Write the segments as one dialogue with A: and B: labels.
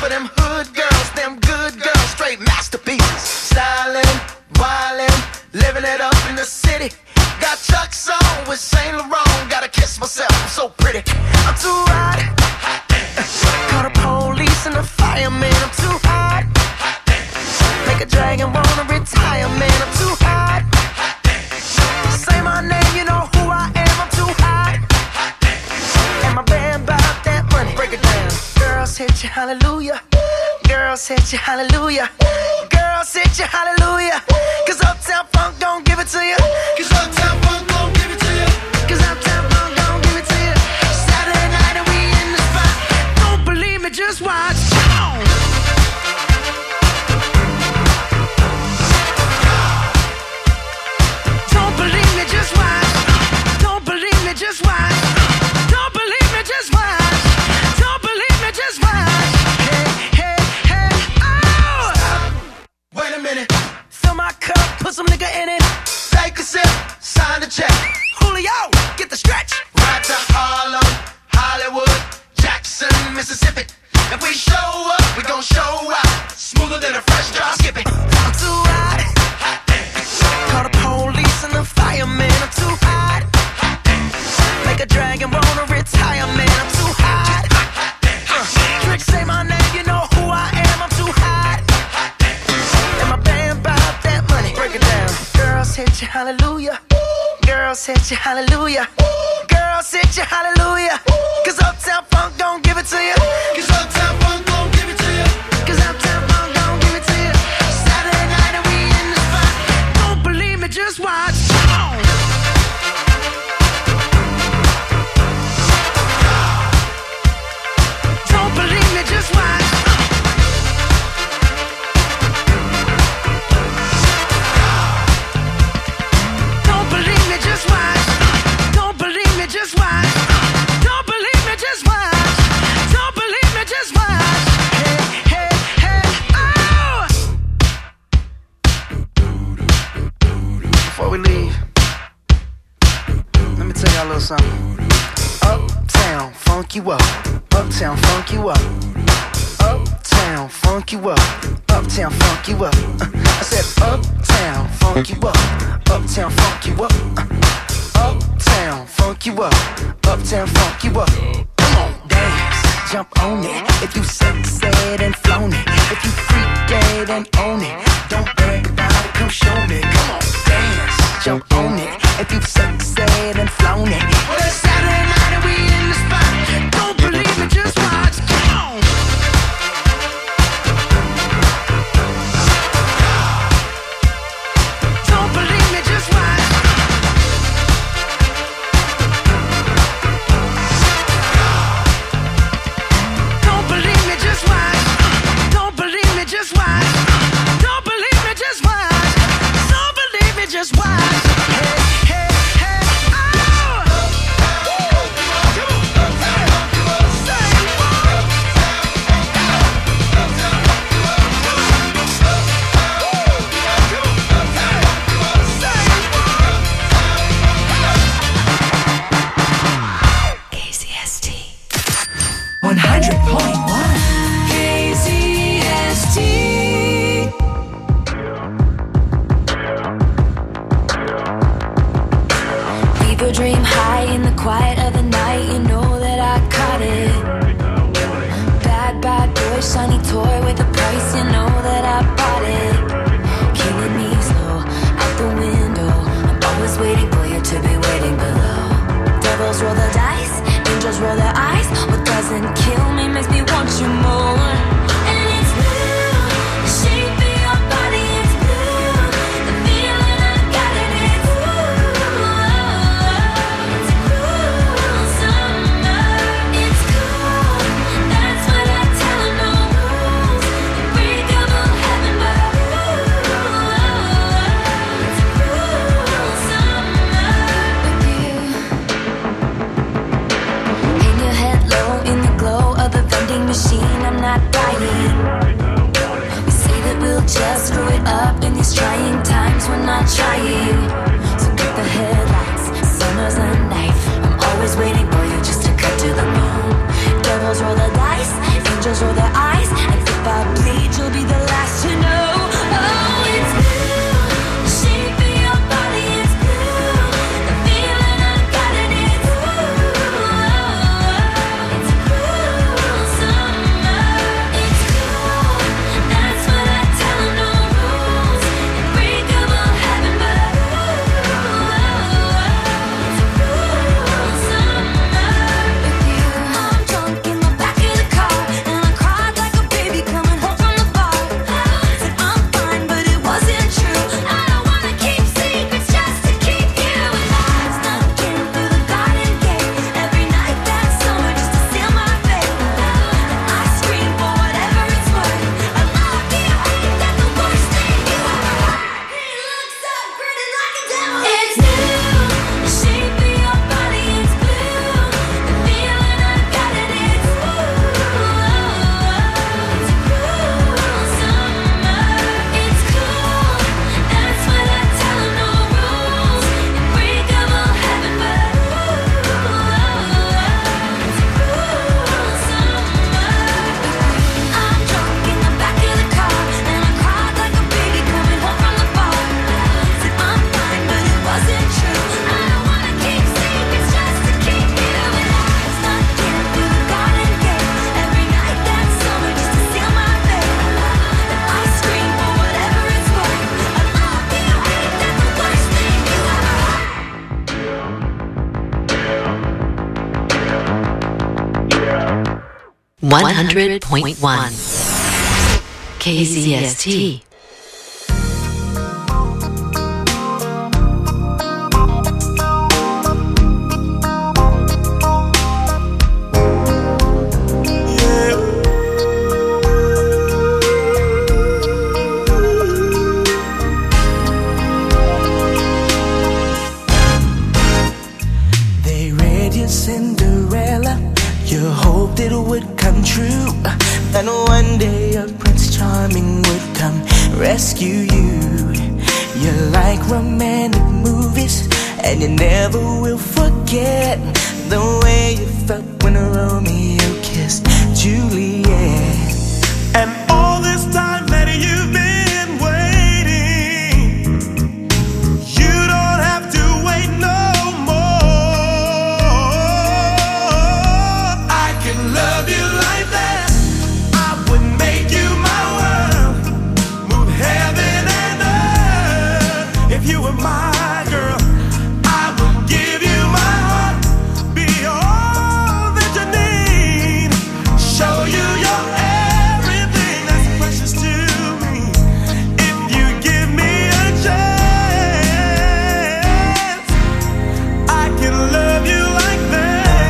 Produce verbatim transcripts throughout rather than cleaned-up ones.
A: for them hood girls, them good girls, straight masterpieces. Stylin', wildin', living it up in the city. Got Chuck's on with Saint Laurent. Gotta kiss myself, I'm so pretty. I'm too hot. Call the police and the fireman. I'm too hot. Make a dragon wanna retire, man. I'm too hot. Say my name, you know who I am. I'm too hot. And my band bout that money. Break it down. Girls hit you, hallelujah. Girls hit you, hallelujah. Girls hit you, hallelujah. Cause Uptown Funk don't give it to you. Cause Uptown Funk don't give it to you. Cause Uptown Funk don't give it to you. Saturday night and we in the spot. Don't believe me, just watch. Come on. Don't believe me, just watch. Don't believe me, just watch. Don't believe me, just watch. Don't believe me, just watch. Hey, hey, hey, oh! Stop. Wait a minute. Fill my cup, put some nigga in it. Take a sip, sign the check. Julio, get the stretch. Right to Harlem, Hollywood, Jackson, Mississippi. If we show up, we gon' show out. Smoother than a fresh drop. Skip it. I'm too hot. Call the police and the fireman. I'm too hot. Make a dragon wanna retire, man. I'm too hot. Uh, Trick say my name, you know who I am. I'm too hot. And my band bout that money. Break it down. Girls hit you, hallelujah. Girls hit you, hallelujah. Girls hit you, hallelujah. Cause Uptown Funk don't give it to you. Cause Uptown Funk don't give it to you. Cause Uptown Funk don't give it to you. Saturday night and we in the spot. Don't believe me, just watch. Come on. Don't believe me, just watch. Don't believe me, just watch. Don't believe me, just watch. Don't believe me, just watch. Don't believe me, just watch. Hey, hey, hey, oh! Before we leave, let me tell y'all a little something. Uptown, funk you up. Uptown, funk you up. Uptown, funk you up. Uptown, funk you up. Uh, I said uptown, funk you up. Uptown, funk you up. Uh, uptown, funk you up. Uptown, funk you up. Come on, dance, jump on it. If you sexed and flown it. If you freaked dead and own it. Don't brag about it, come show me. Come on, dance, jump on it. If you sexed and flown it. Well, it's Saturday night and we in the spot. Don't believe me, just watch. Come on. Don't believe me, just watch. Don't believe me, just watch. Don't believe me, just watch. Don't believe me, just watch. Don't believe me, just watch. Hey, hey, hey, oh!
B: K C S T one hundred point one K C S T. Fever dream high in the quiet of the night. You know that I caught it. Bad, bad boy, shiny toy with a price. You know that I bought it. Killing me slow out the window. I'm always waiting for you to be waiting below. Devils roll the dice, angels roll their eyes. What doesn't kill me makes me want you more. And it's blue, the shape of your body is blue. The feeling I got it is blue. It's cool summer, it's cool. That's what I tell 'em, no rules. Unbreakable heaven, but ooh, it's cool summer with you. In your head low, in the glow of the vending machine, I'm not buying. We say that we'll just screw it up in these trying times. We're not trying. So get the headlights, summer's a knife. I'm always waiting for you just to cut to the moon. Devils roll the dice, angels roll their eyes, and
C: one hundred point one K Z S T.
A: Cinderella, you hoped it would come true, and one day a Prince Charming would come rescue you. You like romantic movies, and you never will forget the way you felt when Romeo kissed Juliet. And all this time that you've been waiting, you don't have to wait no love you like that. I would make you my world, move heaven and earth. If you were my girl, I would give you my heart, be all that you need, show you your everything that's precious to me. If you give me a chance, I can love you like that.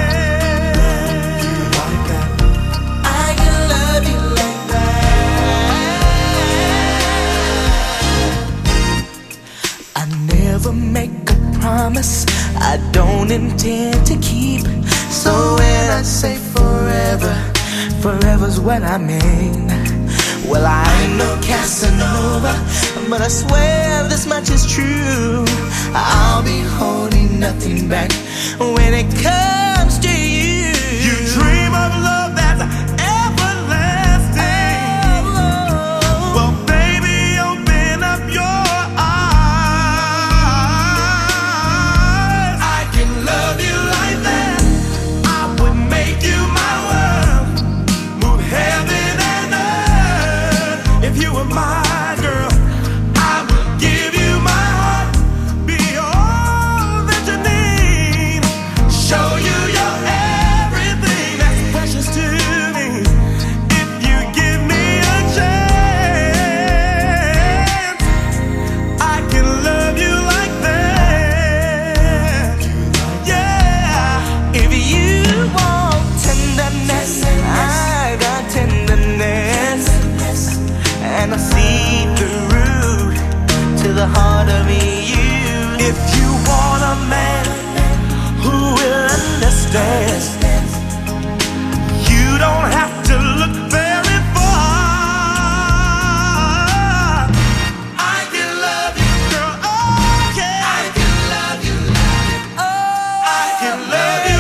A: Make a promise I don't intend to keep. So when I say forever, forever's what I mean. Well, I ain't no Casanova, but I swear this much is true. I'll be holding nothing back when it comes to you. You dream of love that's everlasting. Oh, well, baby, open up your love you like that. I would make you my world, move heaven and earth. If you were my girl, I would give you my heart, be all that you need, show you your everything that's precious to me. If you give me a chance, I can love you like that. If you want tenderness, I got tenderness, and I see through to the heart of you. If you want a man who will understand, you don't have to look very far. I can love you, girl, oh yeah. I can love you, oh, I can love you.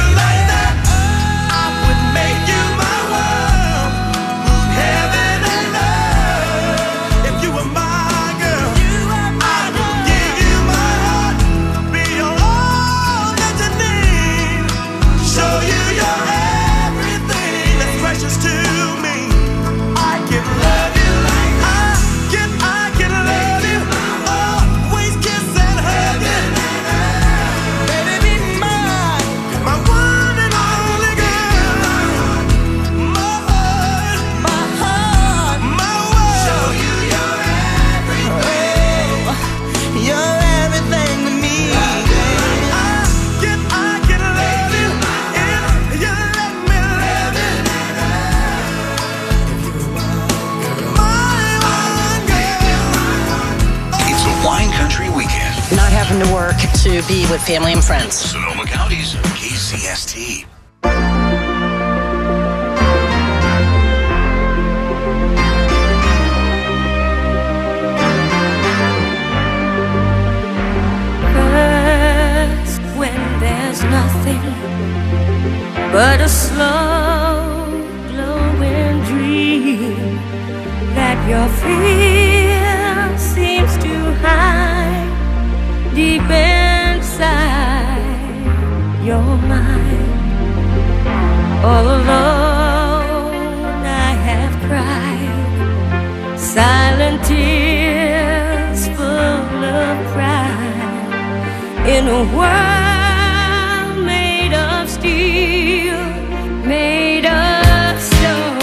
D: Not having to work to be with family and friends.
E: Sonoma County's K Z S T.
F: First, when there's nothing but a slow glowing dream that your fear seems to hide deep inside your mind. All alone I have cried silent tears full of pride in a world made of steel, made of stone.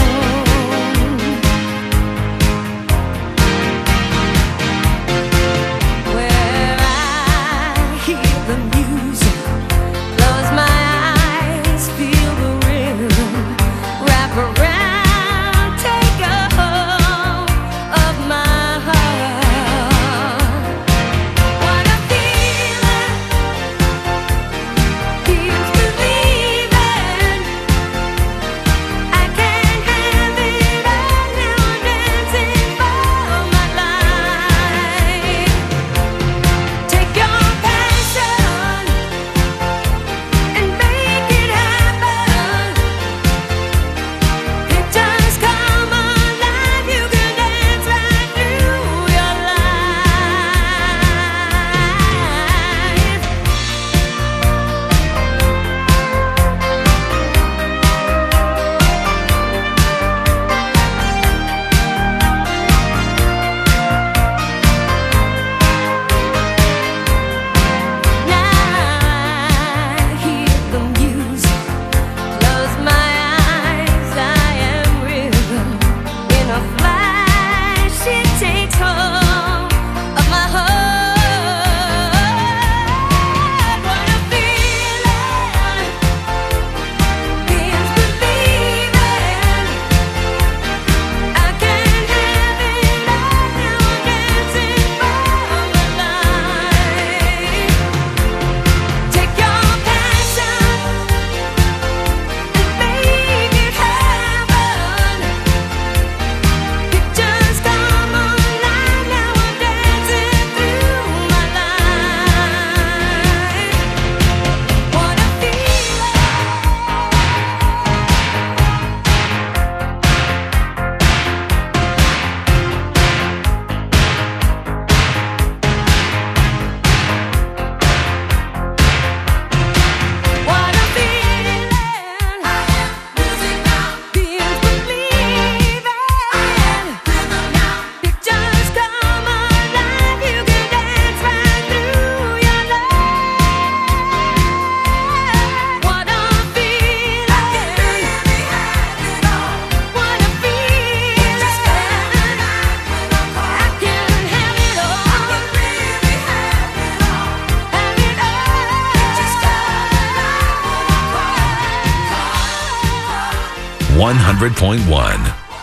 E: one hundred point one.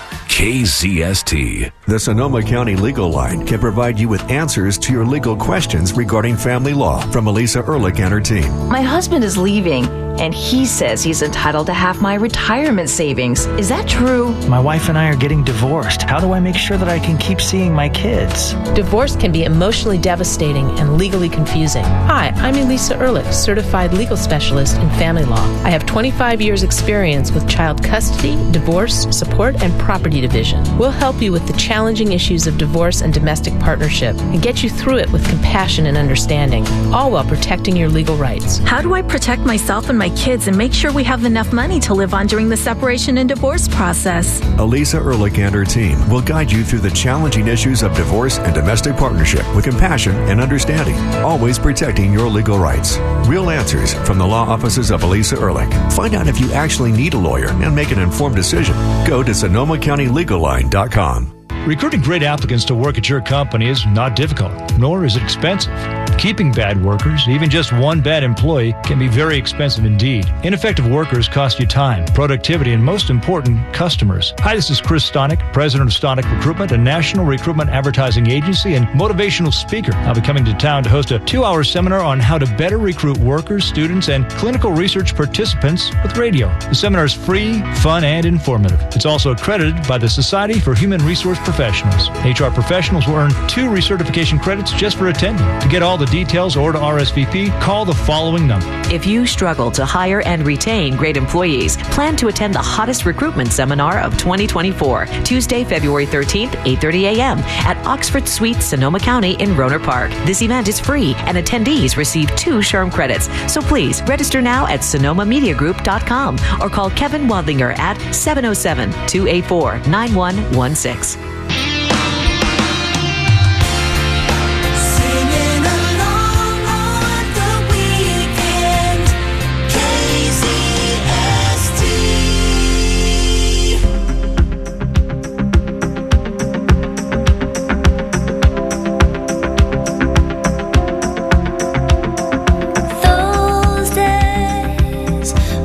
E: K Z S T.
G: The Sonoma County Legal Line can provide you with answers to your legal questions regarding family law from Elisa Ehrlich and her team.
H: My husband is leaving, and he says he's entitled to half my retirement savings. Is that true?
I: My wife and I are getting divorced. How do I make sure that I can keep seeing my kids?
J: Divorce can be emotionally devastating and legally confusing. Hi, I'm Elisa Ehrlich, certified legal specialist in family law. I have twenty-five years experience with child custody, divorce, support, and property division. We'll help you with the challenging issues of divorce and domestic partnership and get you through it with compassion and understanding, all while protecting your legal rights.
K: How do I protect myself and my kids and make sure we have enough money to live on during the separation and divorce process?
G: Elisa Ehrlich and her team will guide you through the challenging issues of divorce and domestic partnership with compassion and understanding, always protecting your legal rights. Real answers from the law offices of Elisa Ehrlich. Find out if you actually need a lawyer and make an informed decision. Go to Sonoma County Legal Line dot com.
L: Recruiting great applicants to work at your company is not difficult, nor is it expensive. Keeping bad workers, even just one bad employee, can be very expensive indeed. Ineffective workers cost you time, productivity, and most important, customers. Hi, this is Chris Stonick, president of Stonick Recruitment, a national recruitment advertising agency and motivational speaker. I'll be coming to town to host a two-hour seminar on how to better recruit workers, students, and clinical research participants with radio. The seminar is free, fun, and informative. It's also accredited by the Society for Human Resource Professionals. H R professionals will earn two recertification credits just for attending. To get all the details or to R S V P, call the following number.
C: If you struggle to hire and retain great employees, plan to attend the hottest recruitment seminar of twenty twenty-four, Tuesday, February thirteenth, eight thirty a.m. at Oxford Suites, Sonoma County in Rohnert Park. This event is free and attendees receive two SHRM credits. So please register now at sonoma media group dot com or call Kevin Wadlinger at seven oh seven, two eight four, nine one one six.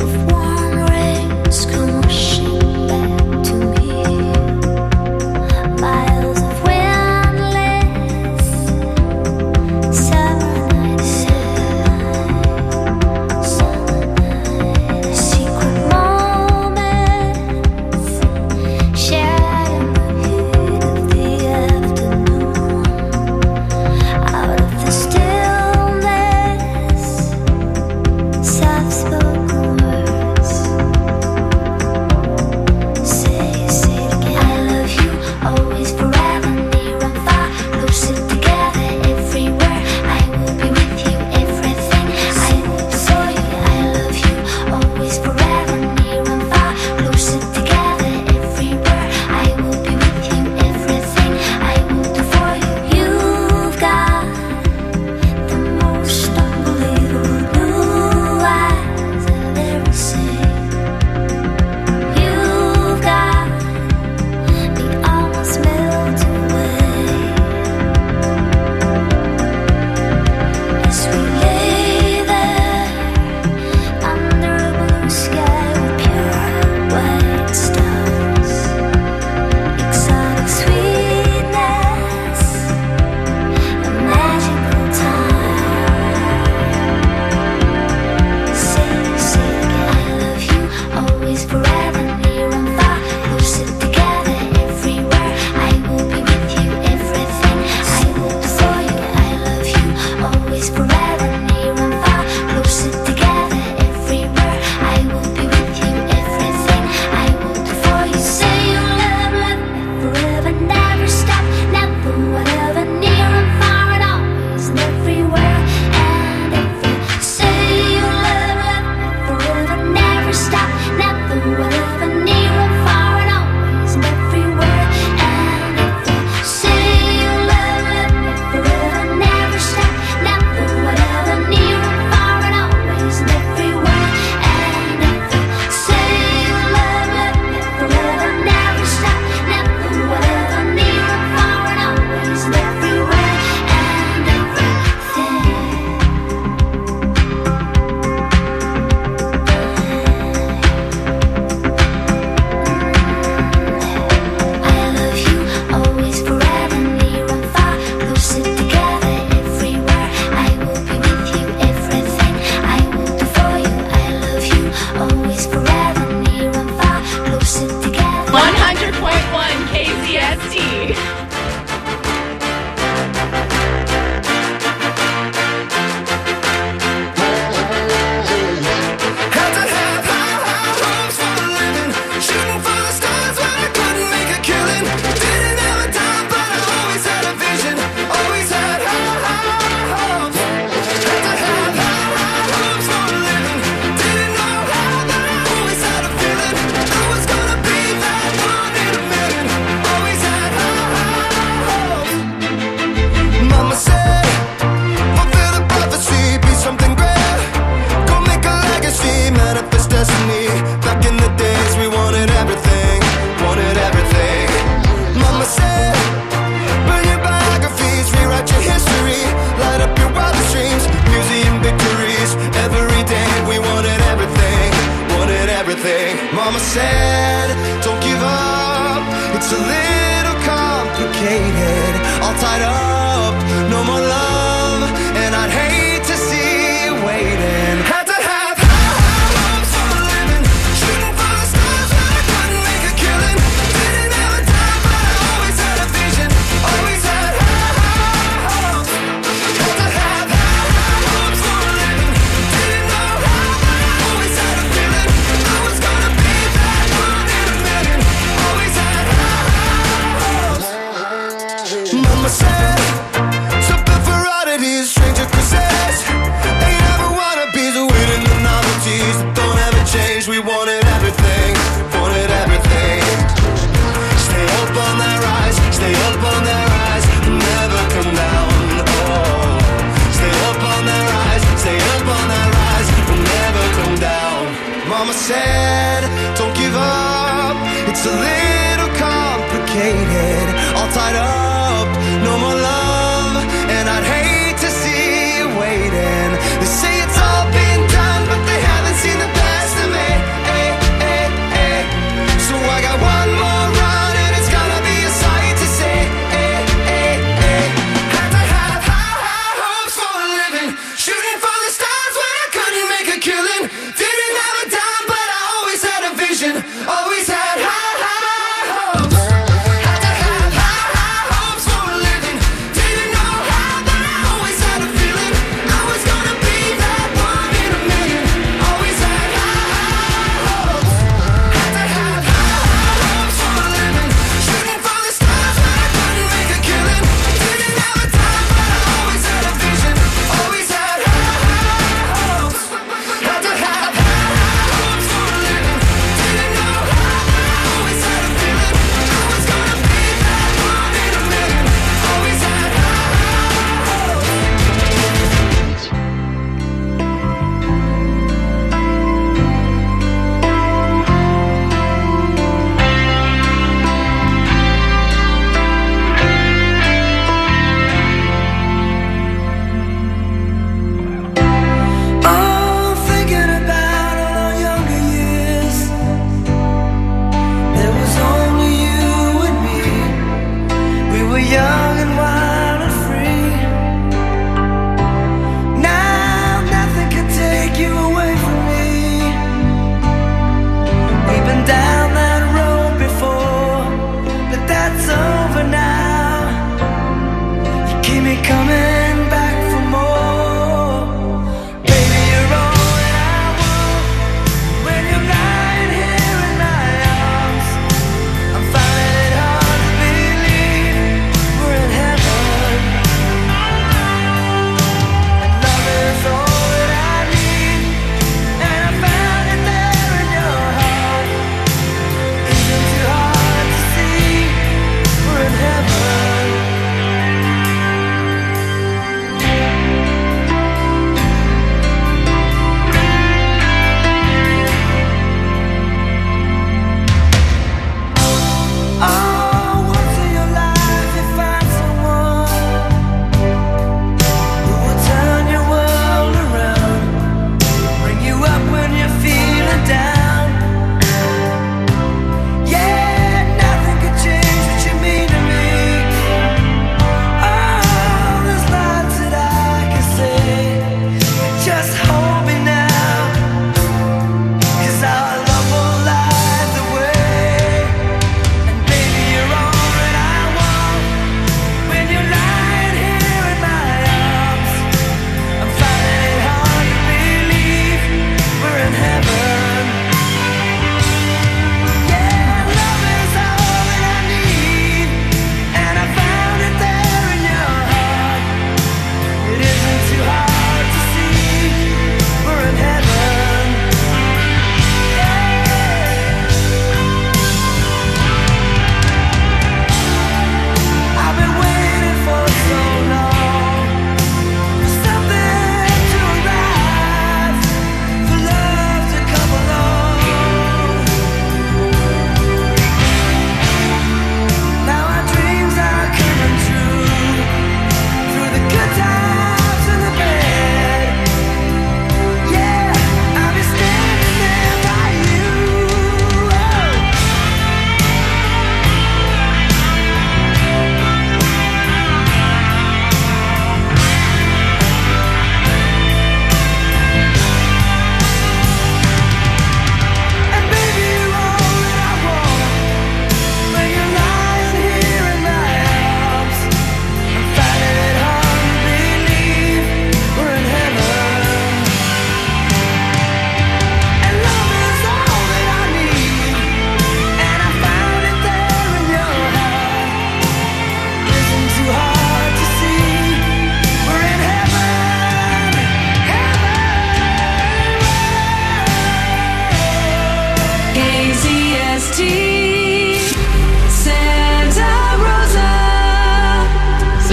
B: Warm rays come washing back to me.
M: S T.
A: Mama said, don't give up, it's a little complicated, all tied up, no more love, and I'd hate to see you waiting. Had to have high hopes for a living, shooting for the stars when I couldn't make a killing. Didn't have a time, but I always had a vision, always had high hopes. Had to have high hopes for a living, didn't know how, but I always had a feeling I was gonna be that one in a million. Always had high hopes. Mama said, something for oddities, stranger could say.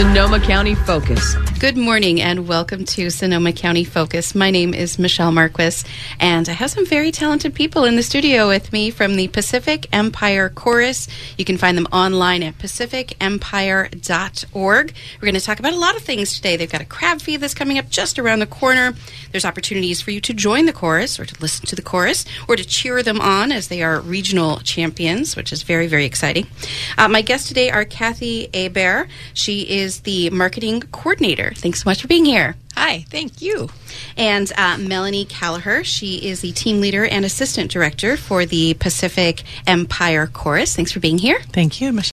M: Sonoma County Focus.
N: Good morning and welcome to Sonoma County Focus. My name is Michelle Marquis, and I have some very talented people in the studio with me from the Pacific Empire Chorus. You can find them online at pacific empire dot org. We're going to talk about a lot of things today. They've got a crab feed that's coming up just around the corner. There's opportunities for you to join the chorus or to listen to the chorus or to cheer them on as they are regional champions, which is very, very exciting. Uh, my guests today are Kathy Hebert. She is the marketing coordinator. Thanks so much for being here.
O: Hi, thank you.
N: And uh, Melanie Callagher. She is the team leader and assistant director for the Pacific Empire Chorus. Thanks for being here.
O: Thank you, Michelle.